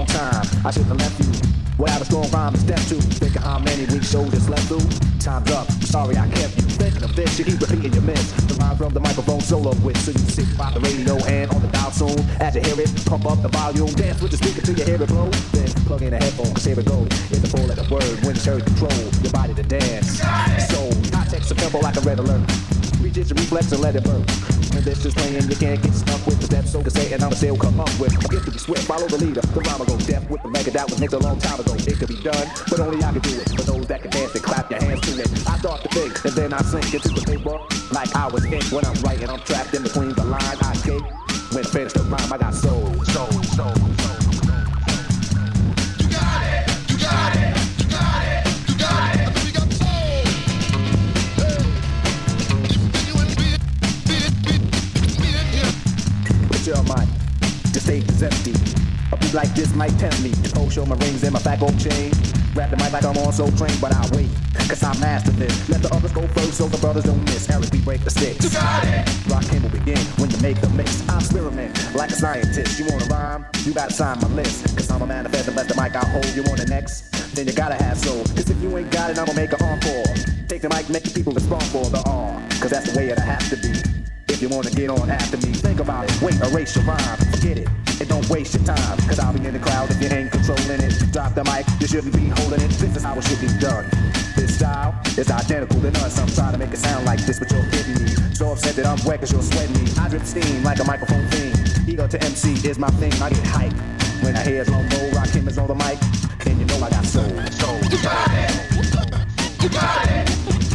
long time. I should have left you. Without a strong rhyme, step two. Think of how many weeks shows you slept through. Time's up. Sorry I kept you. Thinking of this, you keep repeating your myths. The rhyme from the microphone solo with. So you sit by the radio and on the dial soon. As you hear it, pump up the volume. Dance with the speaker till you hear it blow. Then plug in a headphone, cause here it goes. It's a four-letter word when it's heard control. Your body to dance. So I text a tempo like a red alert. Reach your reflex and let it burn. When this is playing, you can't get stuck with the depth. So can say, and I'ma still come up with. I get to be swift, follow the leader. The rhyme will go deaf with the record that was mixed a long time ago. It could be done, but only I can do it. For those that can dance and clap your hands to it. I start to think, and then I sink into the paper. Like I was in when I'm writing, I'm trapped in between the lines. I escape. When I finish the rhyme, I got soul. Your mind, the stage is empty. A beat like this might tempt me to show my rings and my back on chain. Rap the mic like I'm on Soul Train, but I wait, cause I master this. Let the others go first so the brothers don't miss. Eric B break the sticks. You got it. Rockin' will begin when you make the mix. I experiment like a scientist. You wanna rhyme? You gotta sign my list. Cause I'm a manifest and let the mic I hold. You want the next? Then you gotta have soul. Cause if you ain't got it, I'ma make an encore. Take the mic, make the people respond for the R. Cause that's the way it'll have to be. If you wanna get on after me, think about it. Wait, erase your rhyme, forget it. And don't waste your time, cause I'll be in the crowd if you ain't controlling it. Drop the mic, you shouldn't be holding it. This is how it should be done. This style is identical to none. Some try to make it sound like this, but you're kidding me. So upset that I'm wet cause you're sweating me. I drip steam like a microphone fiend. Ego to MC is my thing, I get hype. When I hear drum roll, Rakim is on the mic. And you know I got soul. You got it. You got it.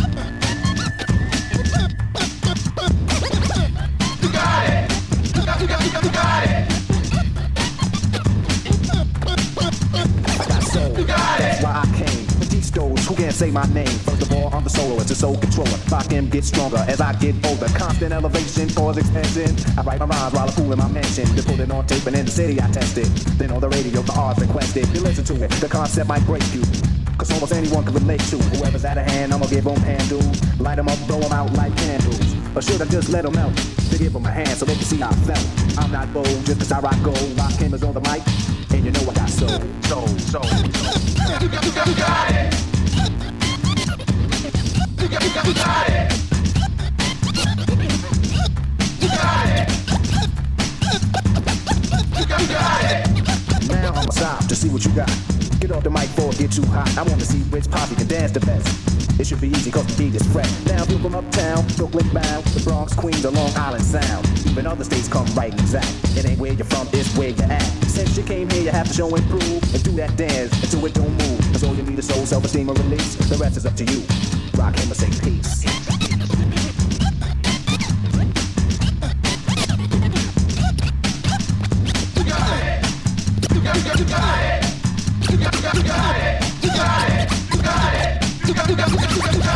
That's why I came. With these stones, who can't say my name? First of all, I'm the soloist, the soul controller. Rakim gets stronger as I get older. Constant elevation, cause expansion. I write my rhymes while I'm fooling my mansion. They put it on tape and in the city I test it. Then on the radio, the R's requested. You listen to it, the concept might break you. Cause almost anyone can relate to. Whoever's out of hand, I'ma give them handles. Light them up, blow them out like candles. Or should I just let them melt? To give them a hand so they can see how I felt. I'm not bold, just cause I rock gold. Rakim is on the mic, and you know I got soul. You got it. You got it. You got it. You got it. You got it. Now I'ma stop to see what you got. Get off the mic before it get too hot. I wanna see which posse can dance the best. It should be easy cause the beat is fresh. Now people from uptown, Brooklyn bound, the Bronx, Queens, or Long Island Sound. Even other states come right exact. It ain't where you're from, it's where you're at. Since you came here, you have to show and prove. And do that dance until it don't move. Cause all you need is soul, self-esteem, or release. The rest is up to you. Rakim and say peace. You got it. You got it. You got it. You got it. You got it. You got it. You got it. You got it.